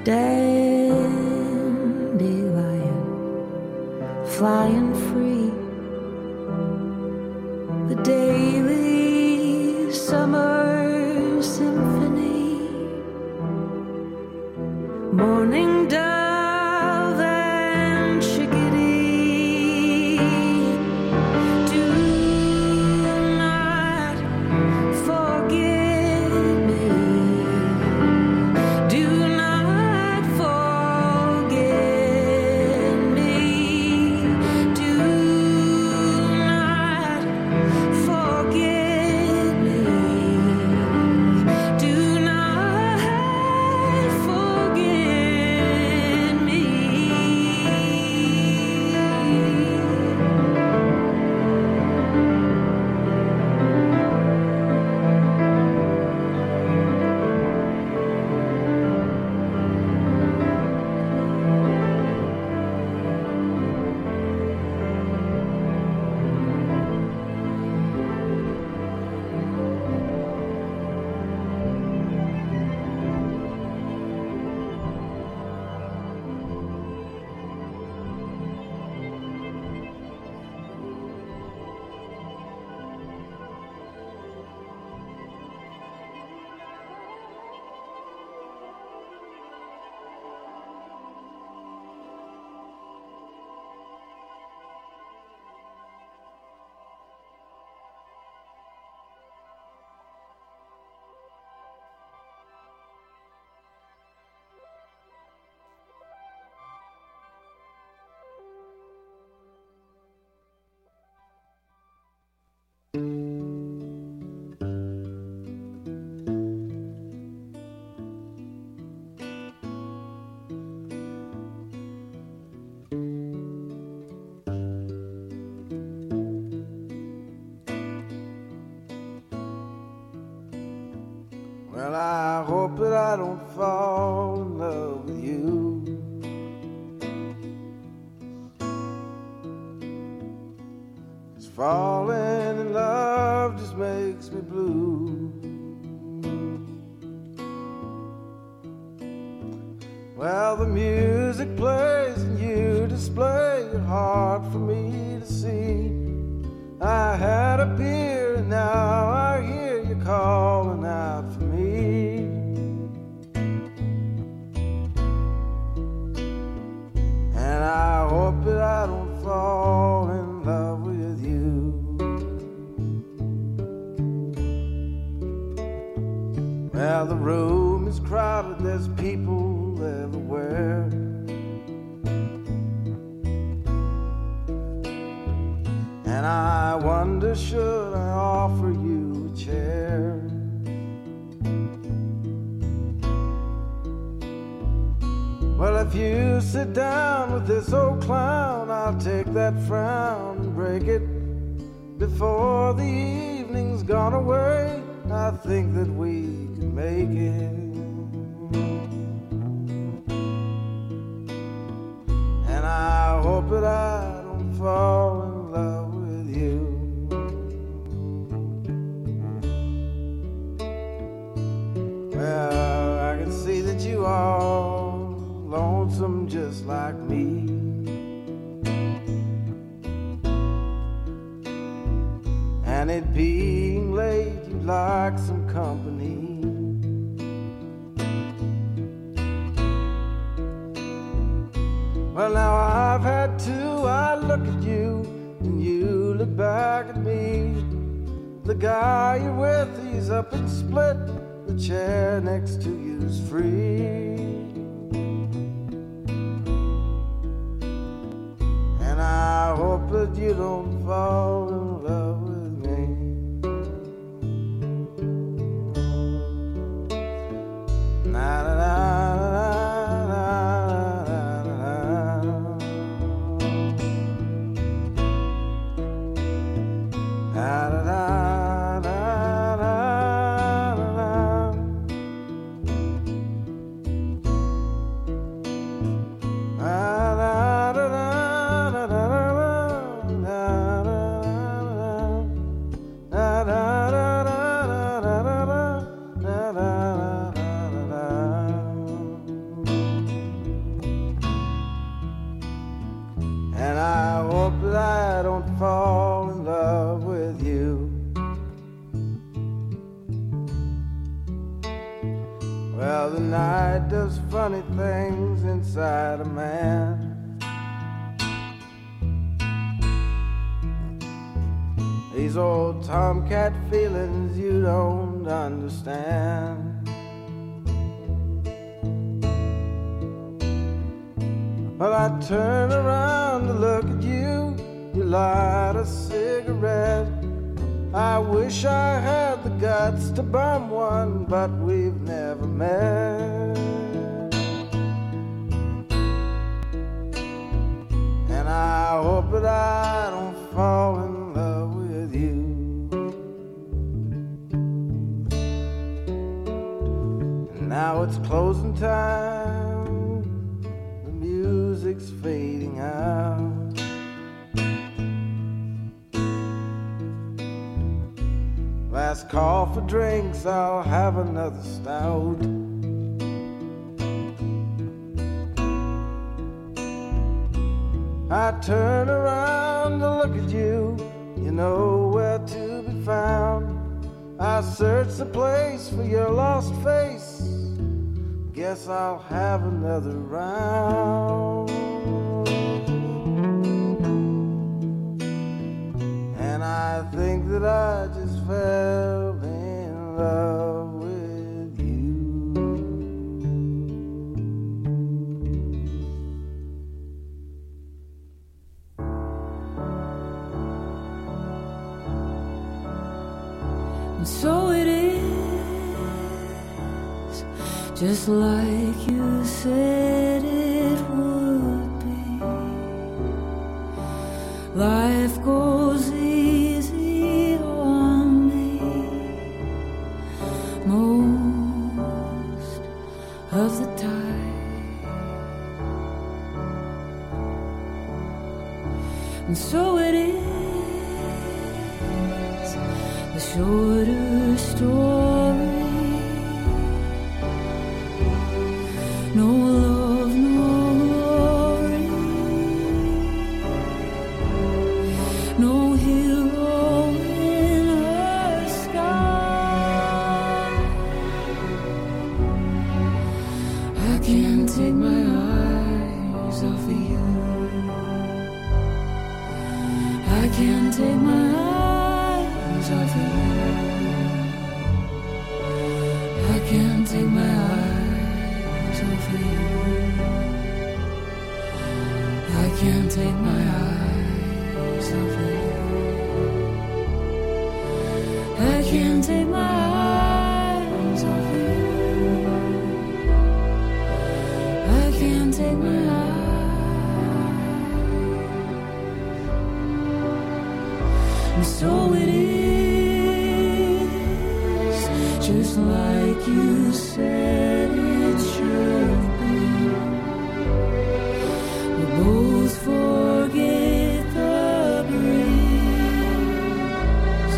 dandelion flying free, the daily summer symphony, morning dove and chickadee. Do not forget me. Do not forget me. Do not forget me. Do not forget me. Well, I hope that I don't fall in love with you. 'Cause falling in love just makes me blue. Well, the music plays and you display your heart for me to see. I had a beer and now I hear you calling out for me. And I hope that I don't fall in love with you. Well, the room is crowded, there's people everywhere. And I wonder, should I offer you a chair? Well, if you sit down with this old clown, I'll take that frown and break it. Before the evening's gone away, I think that we can make it. And I hope that I don't fall in love with you. Well, I can see that you are lonesome just like me. And it being late, you'd like some company. Well, now I've had two. I look at you and you look back at me. The guy you're with, he's up and split. The chair next to you's free. And I hope that you don't fall in love with me. Na na na. And I hope that I don't fall in love with you. Well, the night does funny things inside a man. These old tomcat feelings you don't understand. Well, I turn around to look at you. You light a cigarette. I wish I had the guts to bum one, but we've never met. And I hope that I don't fall in love with you. And now it's closing time. The music's fading out. Last call for drinks, I'll have another stout. I turn around to look at you, you know where to be found. I search the place for your lost face. Guess I'll have another round. And I think that I just fell in love with you. And so it is, just like you said it would be. Life goes easy on me most of the time. And so it is, the shorter story. No love, no glory, no hero in her sky. I can't take my eyes off of you. I can't take my eyes off of you. I can't take my eyes off of you. I can't take my eyes off of you. I can't take my eyes off of you. I can't take my eyes. And so it is, just like you said it should be. We both forget the breeze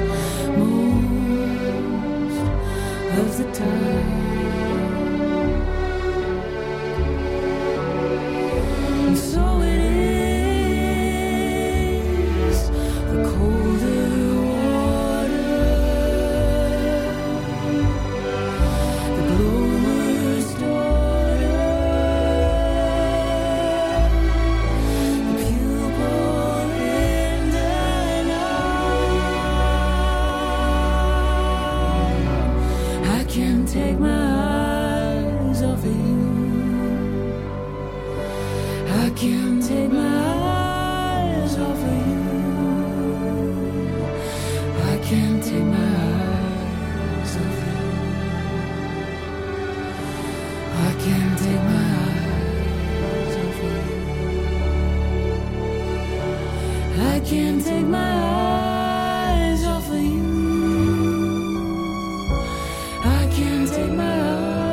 most of the time. And so it is, the colder water, the blower's daughter, the pupil in the night. I can't take my eyes off of you. I can't take my eyes off of you. I can't take my eyes off of you. I can't take my eyes off of you. I can't take my eyes off of you. I can't take my eyes.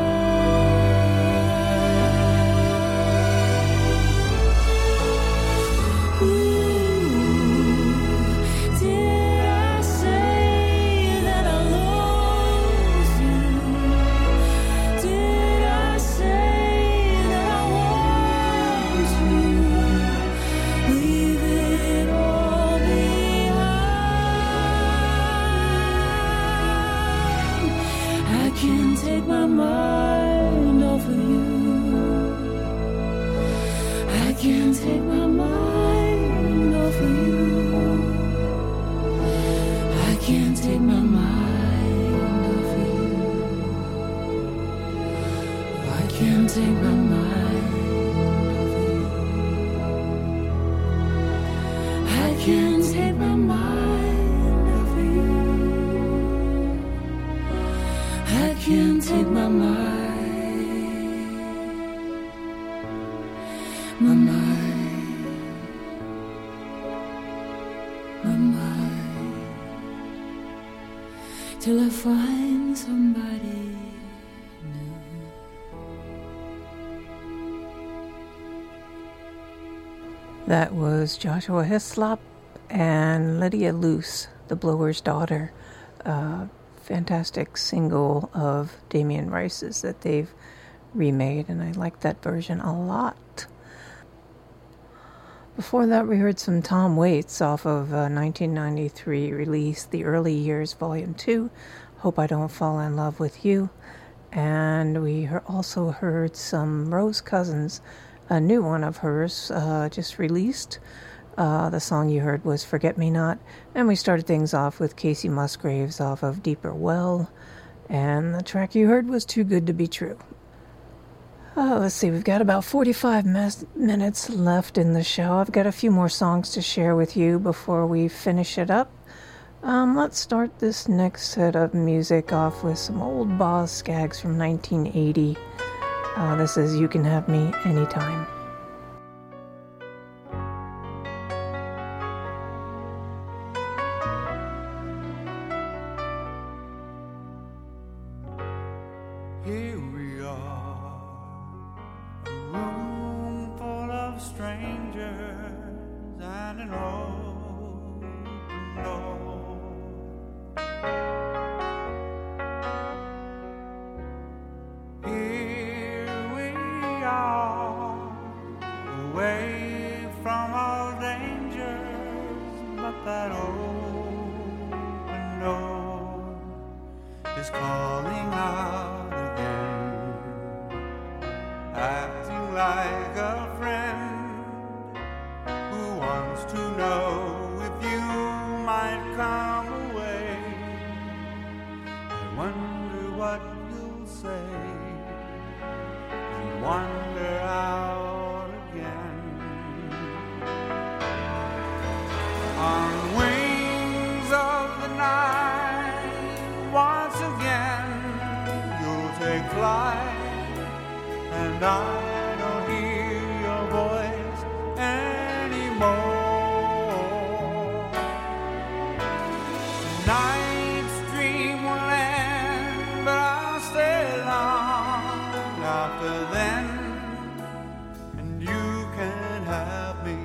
Did I say that I lost you? Did I say that I want you? Leave take my mind off of you. I can't take my mind off of you. I can't take my mind off of you. I can't take my mind off of you. I can't take my mind off of you. I can't take my mind, till I find somebody new. That was Joshua Hislop and Lydia Luce, the Blower's Daughter. Fantastic single of Damien Rice's that they've remade, and I like that version a lot. Before that, we heard some Tom Waits off of 1993 release, The Early Years, Volume 2, Hope I Don't Fall in Love with You. And we also heard some Rose Cousins, a new one of hers, just released. The song you heard was Forget Me Not. And we started things off with Casey Musgraves off of Deeper Well. And the track you heard was Too Good to Be True. Let's see, we've got about 45 minutes left in the show. I've got a few more songs to share with you before we finish it up. Let's start this next set of music off with some old Boz Scaggs from 1980. This is You Can Have Me Anytime. Here we are, a room full of strangers and an open door. Here we are, away from all dangers, but that open door is calling out again, acting like a friend who wants to know if you might come away. I wonder what you'll say. You wander out again on wings of the night. Once again you'll take flight, and I don't hear your voice anymore. Tonight's dream will end, but I'll stay long after then, and you can have me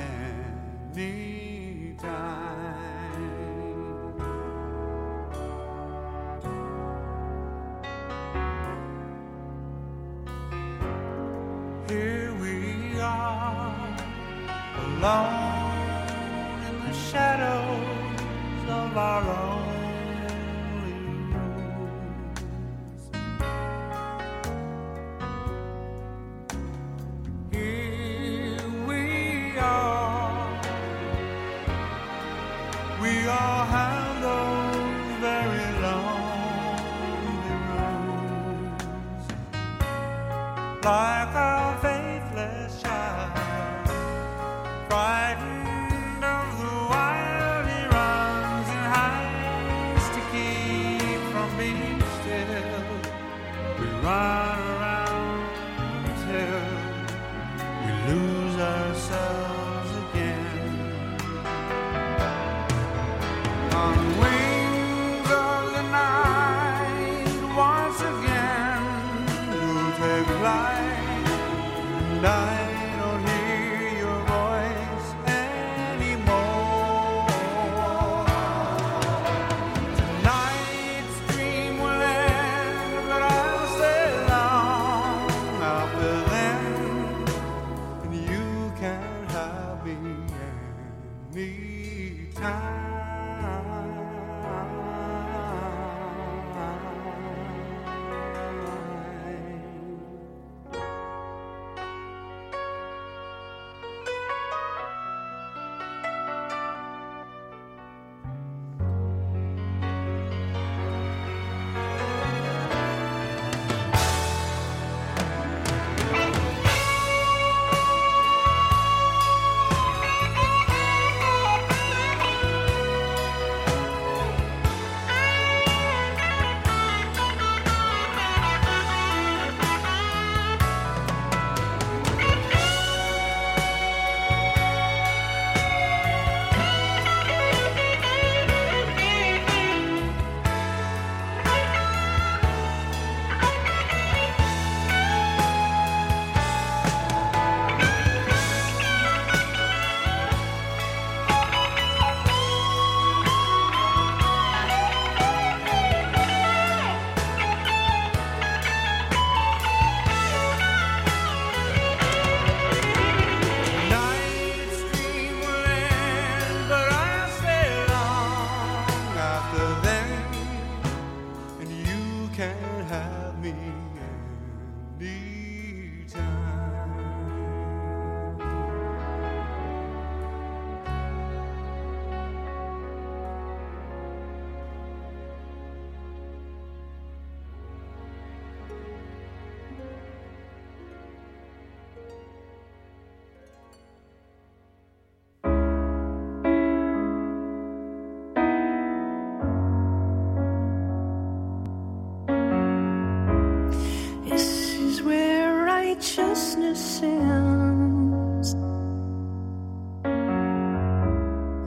anytime. Here we are, alone in the shadows of our lonely rooms. Here we are, we all have those very lonely rooms, like a faithless child, frightened of the wild he runs and hides to keep from being still. We run around until we lose ourselves again. On wings of the night, once again you'll take flight, and I don't hear your voice anymore. Tonight's dream will end, but I'll stay long after then, and you can have me anytime.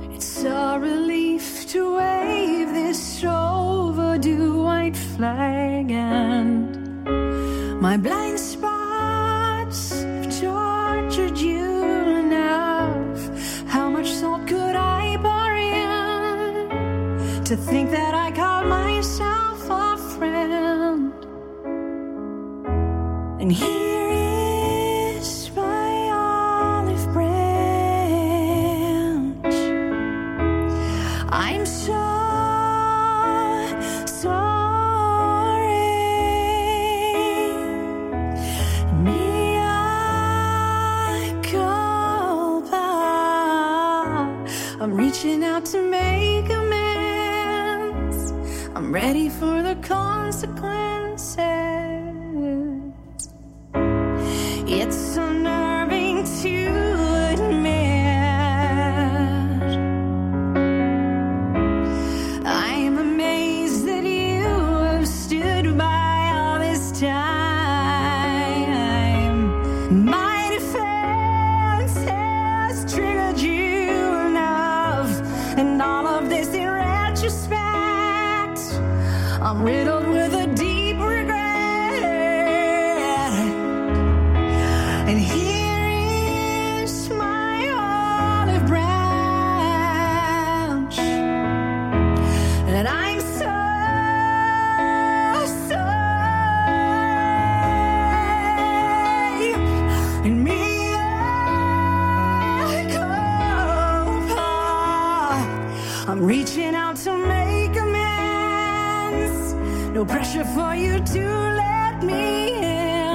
It's a relief to wave this overdue white flag, and my blind spots have tortured you enough. How much salt could I pour in to think that I called myself a friend? And here is my olive branch. I'm so sorry. Mea culpa. I'm reaching out to make amends. I'm ready for the consequences. It's unnerving to admit. I'm amazed that you have stood by all this time. My defense has triggered you enough, and all of this in retrospect, I'm riddled with a deep regret. And here is my olive branch, and I'm so sorry. And mea culpa. I'm reaching out to make amends. No pressure for you to let me in.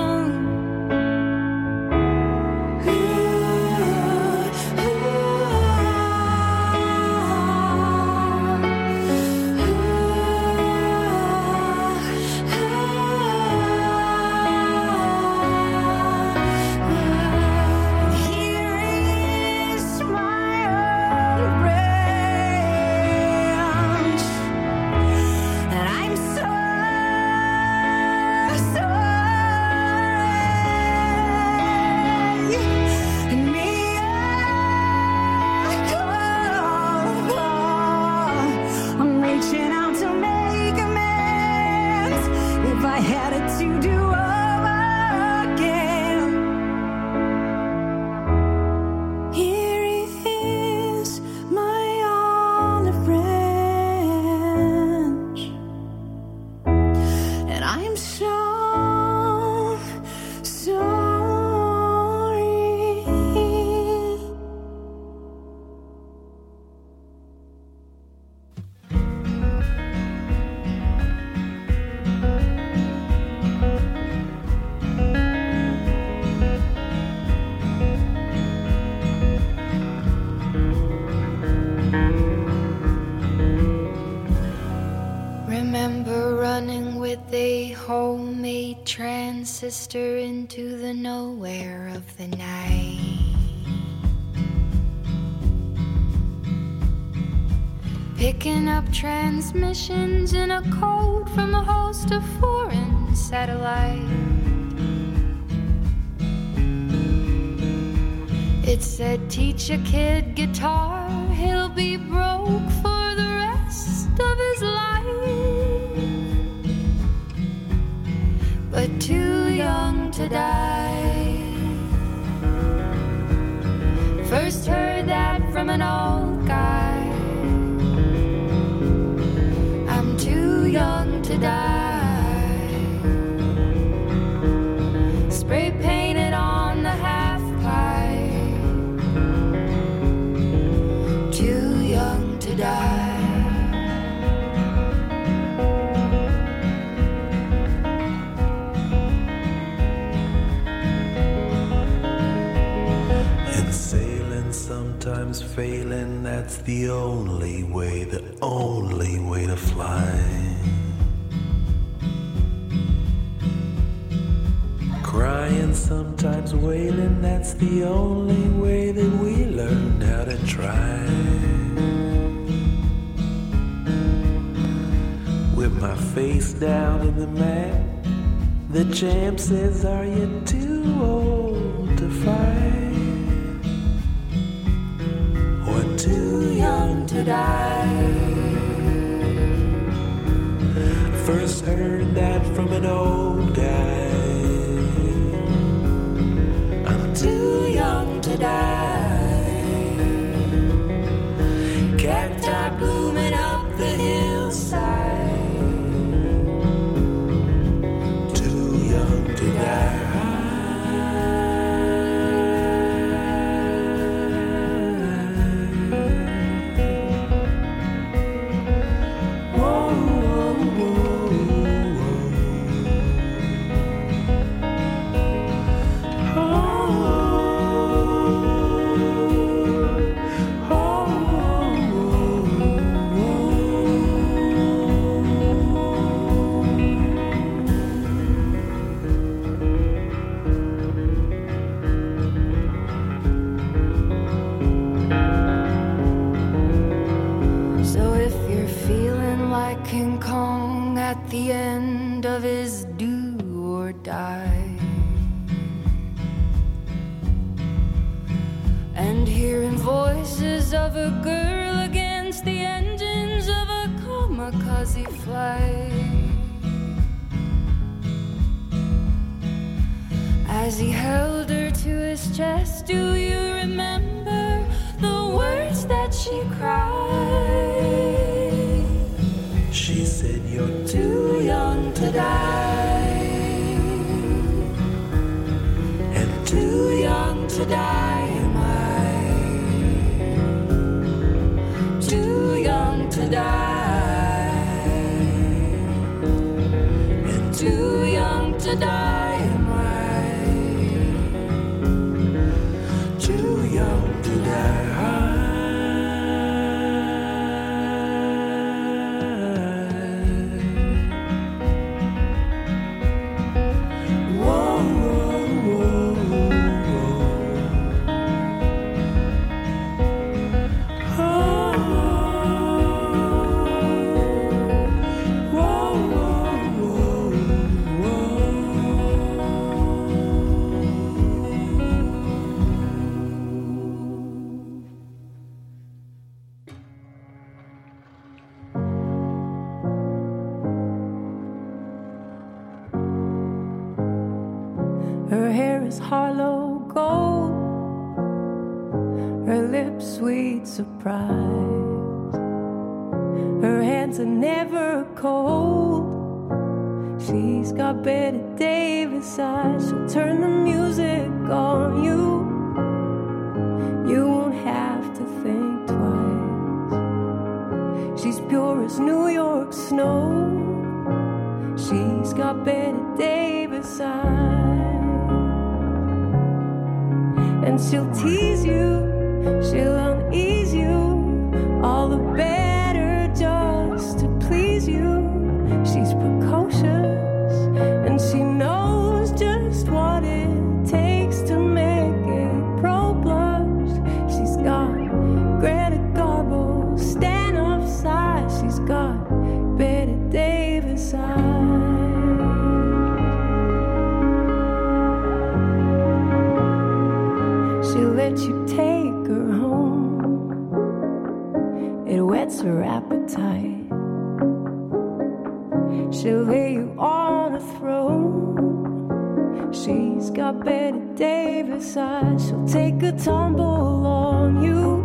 Transistor into the nowhere of the night. Picking up transmissions in a code from a host of foreign satellites. It said, teach a kid guitar, he'll be broke for the rest of his life. But too young to die. First heard that from an old guy. I'm too young to die. Spray painted on the half pipe. Too young to die. Sometimes failing, that's the only way to fly. Crying, sometimes wailing, that's the only way that we learn how to try. With my face down in the mat, the champ says, are you too old to fight? Too young to die. First heard that from an old guy. I'm too young to die. Cacti blooming up the hillside. Too young to die. King Kong at the end of his do or die, and hearing voices of a girl against the engines of a kamikaze flight, as he held her to his chest. Do you remember the words that she cried? She said, you're too young to die, and too young to die am I, too young to die, and too young to die am I, too young to die. Her hair is hollow gold, her lips sweet surprise, her hands are never cold. She's got Betty Davis eyes. She'll turn the music on you. You won't have to think twice. She's pure as New York snow. She's got Betty Davis eyes. And she'll tease you, she'll unease you, all the better just to please you. She's precocious, and she knows just what it takes to make a pro blush. She's got Greta Garbo, stand up side. She's got Betty Davis eyes. She'll let you take her home. It whets her appetite. She'll lay you on a throne. She's got Betty Davis eyes. She'll take a tumble on you,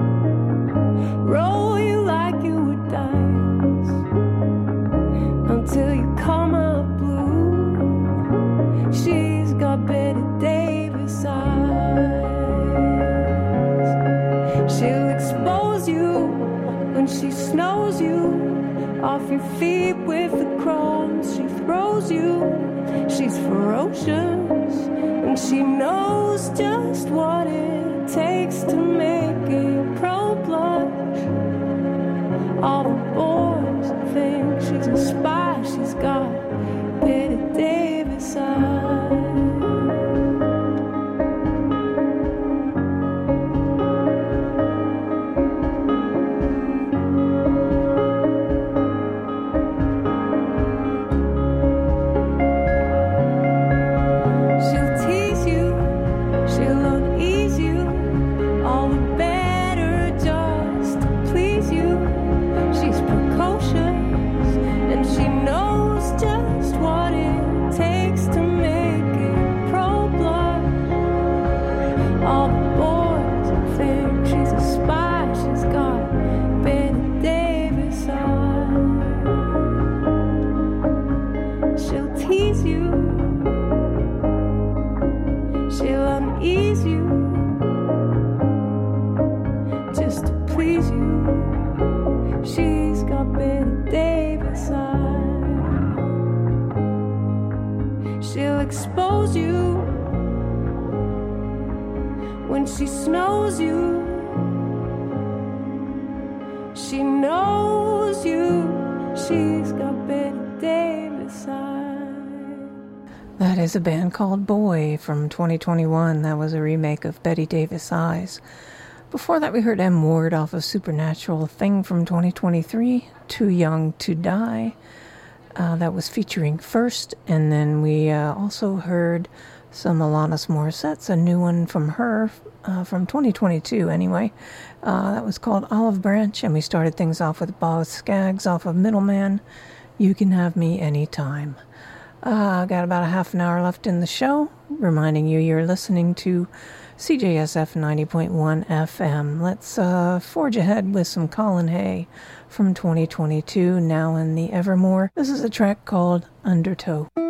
roll you like you were dice, until you come out blue. She's got Betty Davis eyes. She'll expose you when she snows you off your feet with the crumbs she throws you. She's ferocious, and she knows just what it takes to make a pro blush. All the boys think she's a spy. She's got Betty Davis eyes. please you. She's got Betty Davis eyes. She'll expose you when she snows you. She knows you. She's got Betty Davis eyes. That is a band called Boy from 2021. That was a remake of Betty Davis Eyes. Before that, we heard M. Ward off of Supernatural Thing from 2023, Too Young to Die. That was featuring First. And then we also heard some Alanis Morissette's, a new one from her, from 2022 anyway. That was called Olive Branch, and we started things off with Boz Scaggs off of Middleman, You Can Have Me Anytime. Got about a half an hour left in the show, reminding you you're listening to CJSF 90.1 FM. Let's forge ahead with some Colin Hay from 2022, now in the Evermore. This is a track called Undertow.